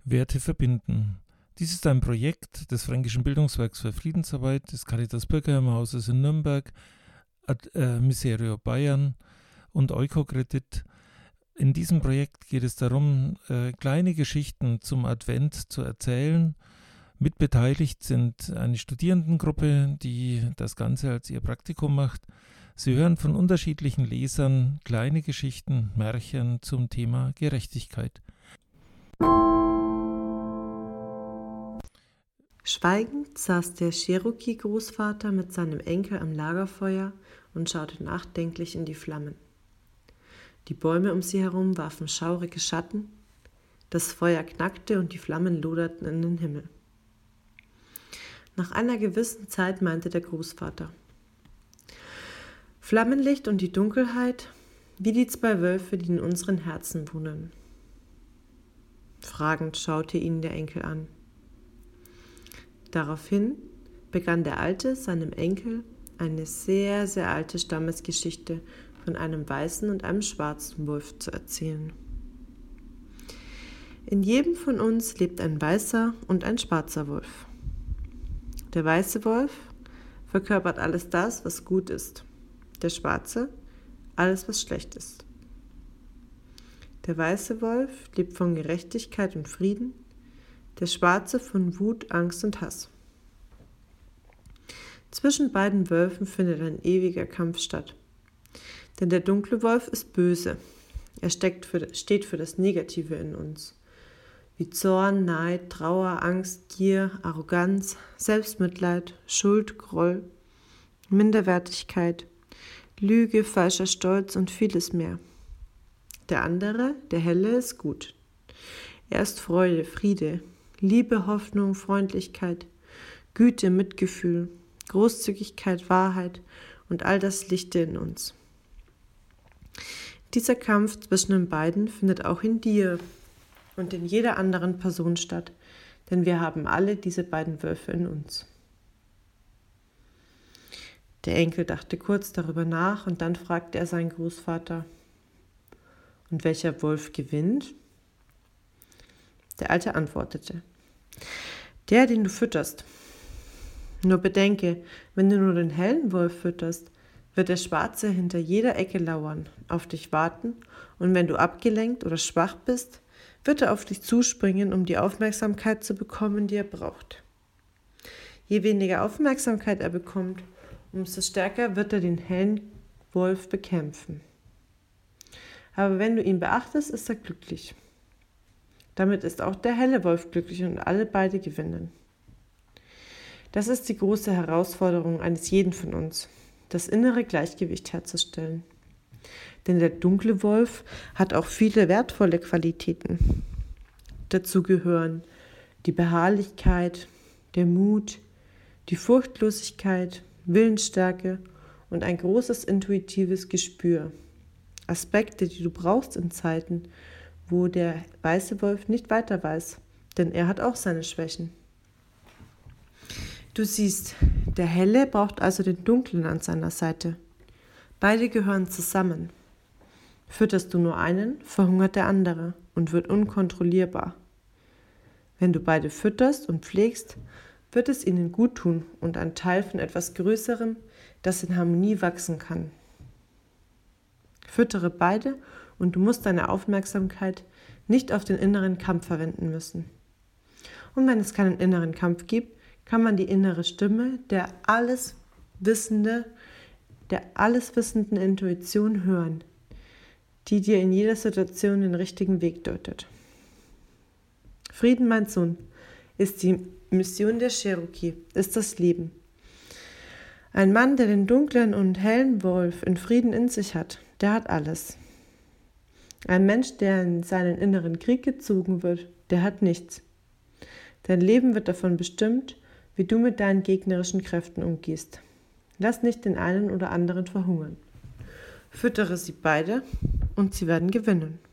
Werte verbinden. Dies ist ein Projekt des Fränkischen Bildungswerks für Friedensarbeit, des Caritas Bürgerheimerhauses in Nürnberg, Miserio Bayern und Eukokredit. In diesem Projekt geht es darum, kleine Geschichten zum Advent zu erzählen. Mitbeteiligt sind eine Studierendengruppe, die das Ganze als ihr Praktikum macht. Sie hören von unterschiedlichen Lesern kleine Geschichten, Märchen zum Thema Gerechtigkeit. Schweigend saß der Cherokee-Großvater mit seinem Enkel am Lagerfeuer und schaute nachdenklich in die Flammen. Die Bäume um sie herum warfen schaurige Schatten, das Feuer knackte und die Flammen loderten in den Himmel. Nach einer gewissen Zeit meinte der Großvater: Flammenlicht und die Dunkelheit, wie die zwei Wölfe, die in unseren Herzen wohnen. Fragend schaute ihn der Enkel an. Daraufhin begann der Alte seinem Enkel eine sehr, sehr alte Stammesgeschichte von einem weißen und einem schwarzen Wolf zu erzählen. In jedem von uns lebt ein weißer und ein schwarzer Wolf. Der weiße Wolf verkörpert alles das, was gut ist. Der schwarze, alles, was schlecht ist. Der weiße Wolf lebt von Gerechtigkeit und Frieden, der schwarze von Wut, Angst und Hass. Zwischen beiden Wölfen findet ein ewiger Kampf statt. Denn der dunkle Wolf ist böse. Er steht für das Negative in uns, wie Zorn, Neid, Trauer, Angst, Gier, Arroganz, Selbstmitleid, Schuld, Groll, Minderwertigkeit, Lüge, falscher Stolz und vieles mehr. Der andere, der helle, ist gut. Er ist Freude, Friede, Liebe, Hoffnung, Freundlichkeit, Güte, Mitgefühl, Großzügigkeit, Wahrheit und all das Lichte in uns. Dieser Kampf zwischen den beiden findet auch in dir und in jeder anderen Person statt, denn wir haben alle diese beiden Wölfe in uns. Der Enkel dachte kurz darüber nach und dann fragte er seinen Großvater: Und welcher Wolf gewinnt? Der Alte antwortete: Der, den du fütterst. Nur bedenke, wenn du nur den hellen Wolf fütterst, wird der Schwarze hinter jeder Ecke lauern, auf dich warten, und wenn du abgelenkt oder schwach bist, wird er auf dich zuspringen, um die Aufmerksamkeit zu bekommen, die er braucht. Je weniger Aufmerksamkeit er bekommt, umso stärker wird er den hellen Wolf bekämpfen. Aber wenn du ihn beachtest, ist er glücklich. Damit ist auch der helle Wolf glücklich und alle beide gewinnen. Das ist die große Herausforderung eines jeden von uns, das innere Gleichgewicht herzustellen. Denn der dunkle Wolf hat auch viele wertvolle Qualitäten. Dazu gehören die Beharrlichkeit, der Mut, die Furchtlosigkeit, Willensstärke und ein großes intuitives Gespür. Aspekte, die du brauchst in Zeiten, wo der weiße Wolf nicht weiter weiß, denn er hat auch seine Schwächen. Du siehst, der Helle braucht also den Dunklen an seiner Seite. Beide gehören zusammen. Fütterst du nur einen, verhungert der andere und wird unkontrollierbar. Wenn du beide fütterst und pflegst, wird es ihnen gut tun und ein Teil von etwas Größerem, das in Harmonie wachsen kann. Füttere beide und du musst deine Aufmerksamkeit nicht auf den inneren Kampf verwenden müssen. Und wenn es keinen inneren Kampf gibt, kann man die innere Stimme der alles wissenden Intuition hören, die dir in jeder Situation den richtigen Weg deutet. Frieden, mein Sohn, ist die Mission der Cherokee, ist das Leben. Ein Mann, der den dunklen und hellen Wolf in Frieden in sich hat, der hat alles. Ein Mensch, der in seinen inneren Krieg gezogen wird, der hat nichts. Dein Leben wird davon bestimmt, wie du mit deinen gegnerischen Kräften umgehst. Lass nicht den einen oder anderen verhungern. Füttere sie beide und sie werden gewinnen.